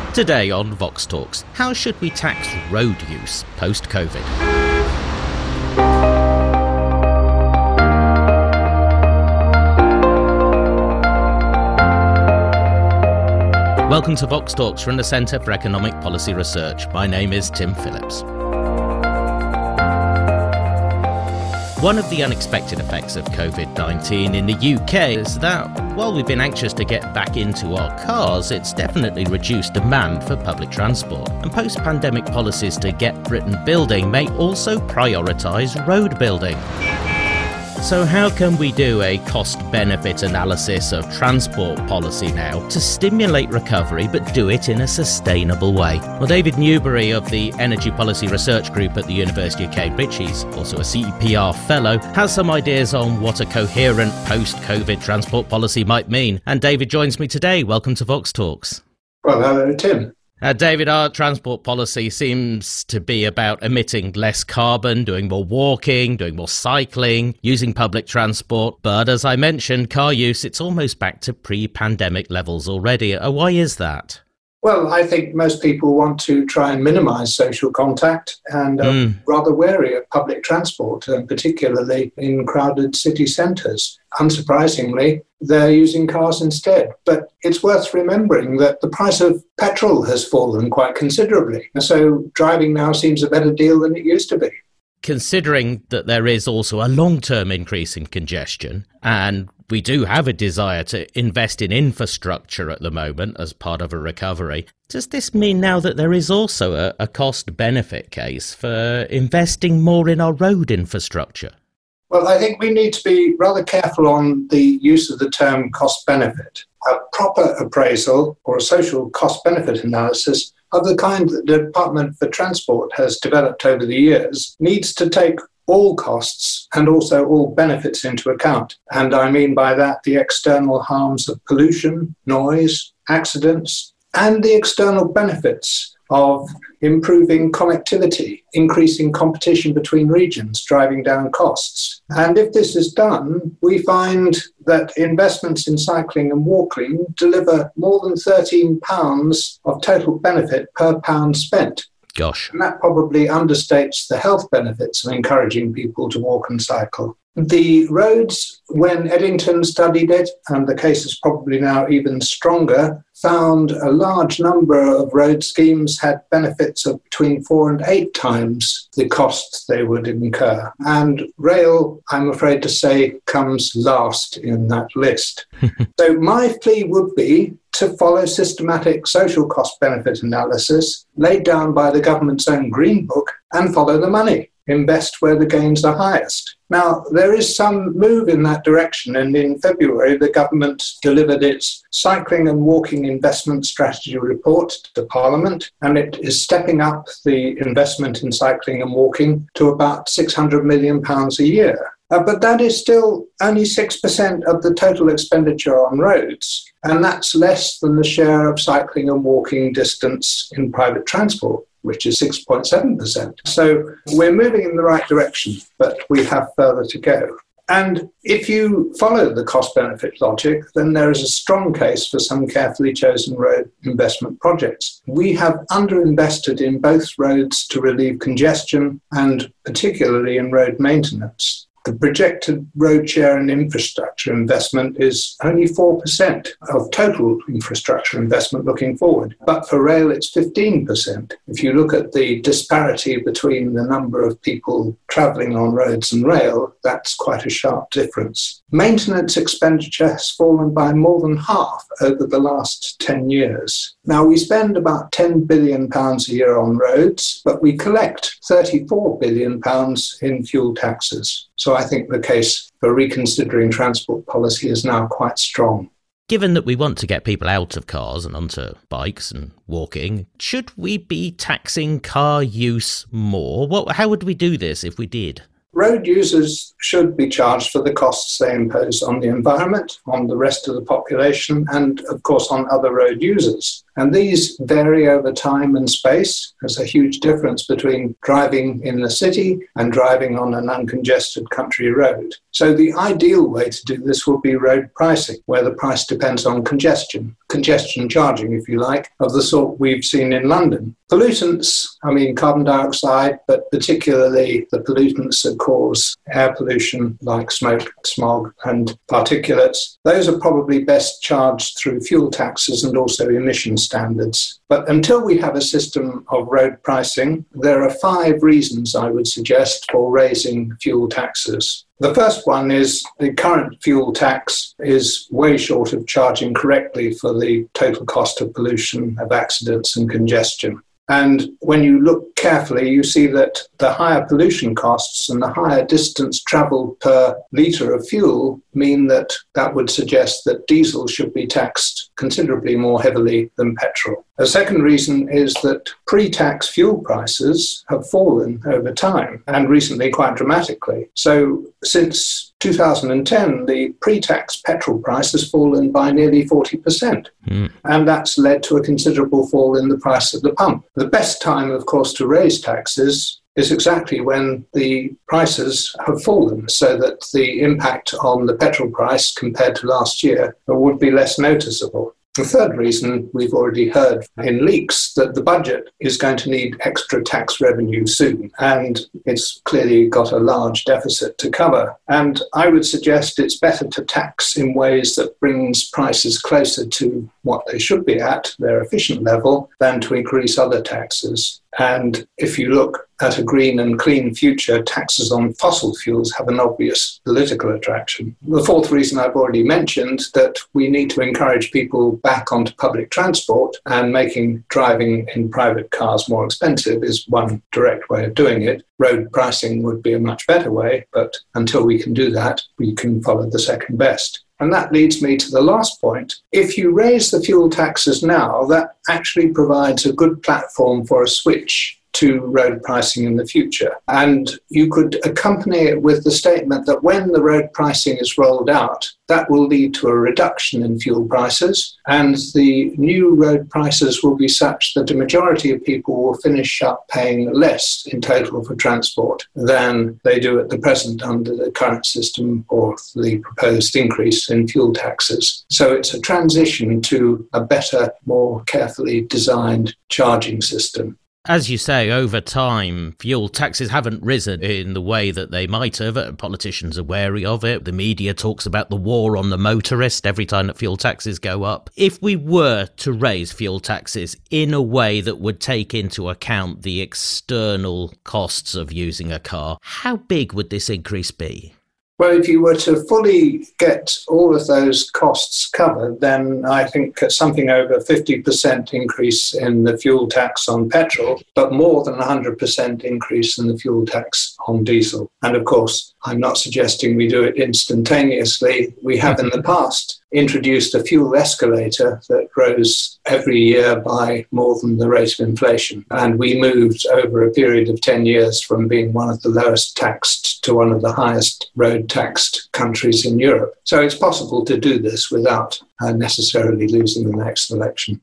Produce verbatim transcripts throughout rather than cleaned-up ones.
Today on Vox Talks, how should we tax road use post-COVID? Welcome to Vox Talks from the Centre for Economic Policy Research. My name is Tim Phillips. One of the unexpected effects of covid nineteen in the U K is that while we've been anxious to get back into our cars, it's definitely reduced demand for public transport. And post-pandemic policies to get Britain building may also prioritise road building. So how can we do a cost-benefit analysis of transport policy now to stimulate recovery but do it in a sustainable way? Well, David Newbury of the Energy Policy Research Group at the University of Cambridge, he's also a C E P R fellow, has some ideas on what a coherent post-COVID transport policy might mean. And David joins me today. Welcome to Vox Talks. Well, hello, Tim. Uh, David, our transport policy seems to be about emitting less carbon, doing more walking, doing more cycling, using public transport. But as I mentioned, car use, it's almost back to pre-pandemic levels already. Uh, why is that? Well, I think most people want to try and minimise social contact and are mm. rather wary of public transport, and particularly in crowded city centres. Unsurprisingly, they're using cars instead. But it's worth remembering that the price of petrol has fallen quite considerably. So driving now seems a better deal than it used to be. Considering that there is also a long-term increase in congestion, and we do have a desire to invest in infrastructure at the moment as part of a recovery, does this mean now that there is also a, a cost-benefit case for investing more in our road infrastructure? Well, I think we need to be rather careful on the use of the term cost-benefit. A proper appraisal or a social cost-benefit analysis of the kind that the Department for Transport has developed over the years needs to take all costs and also all benefits into account. And I mean by that the external harms of pollution, noise, accidents, and the external benefits of improving connectivity, increasing competition between regions, driving down costs. And if this is done, we find that investments in cycling and walking deliver more than thirteen pounds of total benefit per pound spent. Gosh. And that probably understates the health benefits of encouraging people to walk and cycle. The roads, when Eddington studied it, and the case is probably now even stronger, found a large number of road schemes had benefits of between four and eight times the costs they would incur. And rail, I'm afraid to say, comes last in that list. So my plea would be to follow systematic social cost-benefit analysis laid down by the government's own Green Book and follow the money. Invest where the gains are highest. Now, there is some move in that direction, and in February, the government delivered its cycling and walking investment strategy report to Parliament, and it is stepping up the investment in cycling and walking to about six hundred million pounds a year. Uh, but that is still only six percent of the total expenditure on roads, and that's less than the share of cycling and walking distance in private transport, which is six point seven percent. So we're moving in the right direction, but we have further to go. And if you follow the cost-benefit logic, then there is a strong case for some carefully chosen road investment projects. We have underinvested in both roads to relieve congestion and particularly in road maintenance. The projected road share and infrastructure investment is only four percent of total infrastructure investment looking forward. But for rail, it's fifteen percent. If you look at the disparity between the number of people travelling on roads and rail, that's quite a sharp difference. Maintenance expenditure has fallen by more than half over the last ten years. Now, we spend about ten billion pounds a year on roads, but we collect thirty-four billion pounds in fuel taxes. So I think the case for reconsidering transport policy is now quite strong. Given that we want to get people out of cars and onto bikes and walking, should we be taxing car use more? What, how would we do this if we did? Road users should be charged for the costs they impose on the environment, on the rest of the population, and of course on other road users. And these vary over time and space. There's a huge difference between driving in the city and driving on an uncongested country road. So the ideal way to do this would be road pricing, where the price depends on congestion, congestion charging, if you like, of the sort we've seen in London. Pollutants, I mean carbon dioxide, but particularly the pollutants that cause air pollution like smoke, smog and particulates, those are probably best charged through fuel taxes and also emission standards. But until we have a system of road pricing, there are five reasons I would suggest for raising fuel taxes. The first one is the current fuel tax is way short of charging correctly for the total cost of pollution, of accidents and congestion. And when you look carefully, you see that the higher pollution costs and the higher distance travelled per litre of fuel mean that that would suggest that diesel should be taxed considerably more heavily than petrol. A second reason is that pre-tax fuel prices have fallen over time and recently quite dramatically. So since two thousand ten, the pre-tax petrol price has fallen by nearly forty percent. Mm. And that's led to a considerable fall in the price at the pump. The best time, of course, to raise taxes is exactly when the prices have fallen, so that the impact on the petrol price compared to last year would be less noticeable. The third reason, we've already heard in leaks that the budget is going to need extra tax revenue soon, and it's clearly got a large deficit to cover. And I would suggest it's better to tax in ways that brings prices closer to what they should be at, their efficient level, than to increase other taxes. And if you look at a green and clean future, taxes on fossil fuels have an obvious political attraction. The fourth reason I've already mentioned, that we need to encourage people back onto public transport, and making driving in private cars more expensive is one direct way of doing it. Road pricing would be a much better way, but until we can do that, we can follow the second best. And that leads me to the last point. If you raise the fuel taxes now, that actually provides a good platform for a switch to road pricing in the future. And you could accompany it with the statement that when the road pricing is rolled out, that will lead to a reduction in fuel prices, and the new road prices will be such that a majority of people will finish up paying less in total for transport than they do at the present under the current system or the proposed increase in fuel taxes. So it's a transition to a better, more carefully designed charging system. As you say, over time, fuel taxes haven't risen in the way that they might have. Politicians are wary of it. The media talks about the war on the motorist every time that fuel taxes go up. If we were to raise fuel taxes in a way that would take into account the external costs of using a car, how big would this increase be? Well, if you were to fully get all of those costs covered, then I think something over fifty percent increase in the fuel tax on petrol, but more than one hundred percent increase in the fuel tax on diesel. And of course, I'm not suggesting we do it instantaneously. We have in the past introduced a fuel escalator that rose every year by more than the rate of inflation. And we moved over a period of ten years from being one of the lowest taxed to one of the highest road taxed countries in Europe. So it's possible to do this without uh, necessarily losing the next election.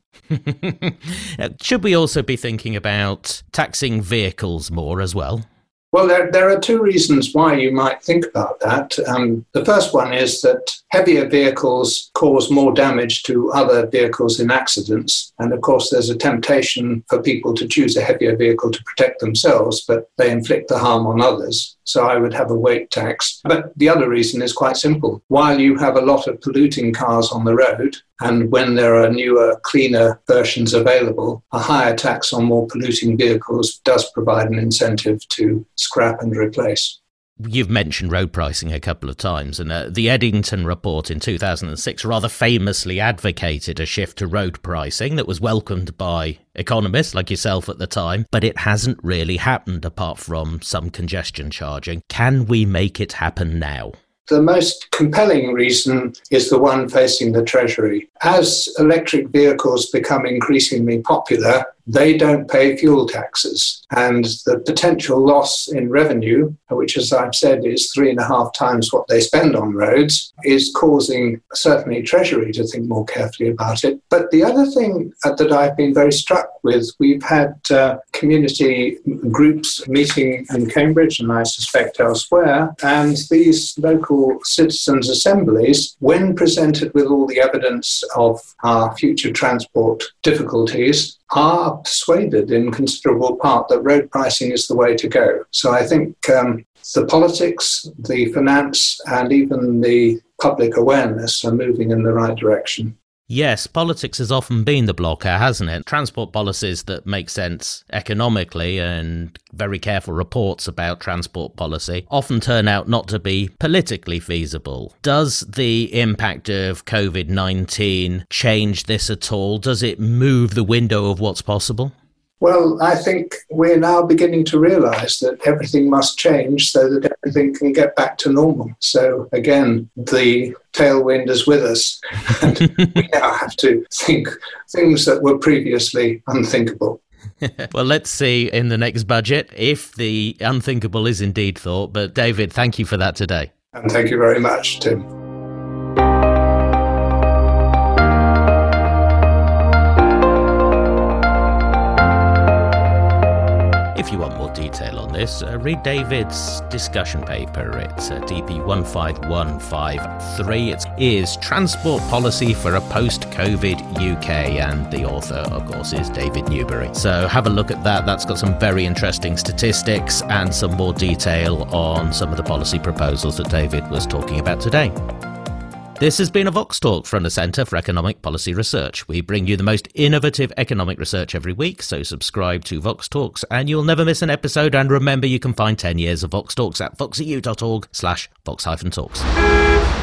Should we also be thinking about taxing vehicles more as well? Well, there, there are two reasons why you might think about that. Um, the first one is that heavier vehicles cause more damage to other vehicles in accidents. And of course, there's a temptation for people to choose a heavier vehicle to protect themselves, but they inflict the harm on others. So I would have a weight tax. But the other reason is quite simple. While you have a lot of polluting cars on the road, and when there are newer, cleaner versions available, a higher tax on more polluting vehicles does provide an incentive to scrap and replace. You've mentioned road pricing a couple of times, and uh, the Eddington report in two thousand six rather famously advocated a shift to road pricing that was welcomed by economists like yourself at the time, but it hasn't really happened apart from some congestion charging. Can we make it happen now? The most compelling reason is the one facing the Treasury. As electric vehicles become increasingly popular, they don't pay fuel taxes. And the potential loss in revenue, which, as I've said, is three and a half times what they spend on roads, is causing certainly Treasury to think more carefully about it. But the other thing that I've been very struck with, we've had uh, community groups meeting in Cambridge and I suspect elsewhere, and these local citizens' assemblies, when presented with all the evidence of our future transport difficulties, are persuaded in considerable part that road pricing is the way to go. So I think um, the politics, the finance, and even the public awareness are moving in the right direction. Yes, politics has often been the blocker, hasn't it? Transport policies that make sense economically and very careful reports about transport policy often turn out not to be politically feasible. Does the impact of covid nineteen change this at all? Does it move the window of what's possible? Well, I think we're now beginning to realise that everything must change so that everything can get back to normal. So again, the tailwind is with us, and we now have to think things that were previously unthinkable. Well, let's see in the next budget if the unthinkable is indeed thought. But David, thank you for that today. And thank you very much, Tim. If you want more detail on this, uh, read David's discussion paper. It's uh, D P one five one five three. It is Transport Policy for a Post-COVID U K, and the author, of course, is David Newbury. So have a look at that. That's got some very interesting statistics and some more detail on some of the policy proposals that David was talking about today. This has been a Vox Talk from the Centre for Economic Policy Research. We bring you the most innovative economic research every week, so subscribe to Vox Talks and you'll never miss an episode. And remember, you can find ten years of Vox Talks at vox e u dot org slash vox hyphen talks.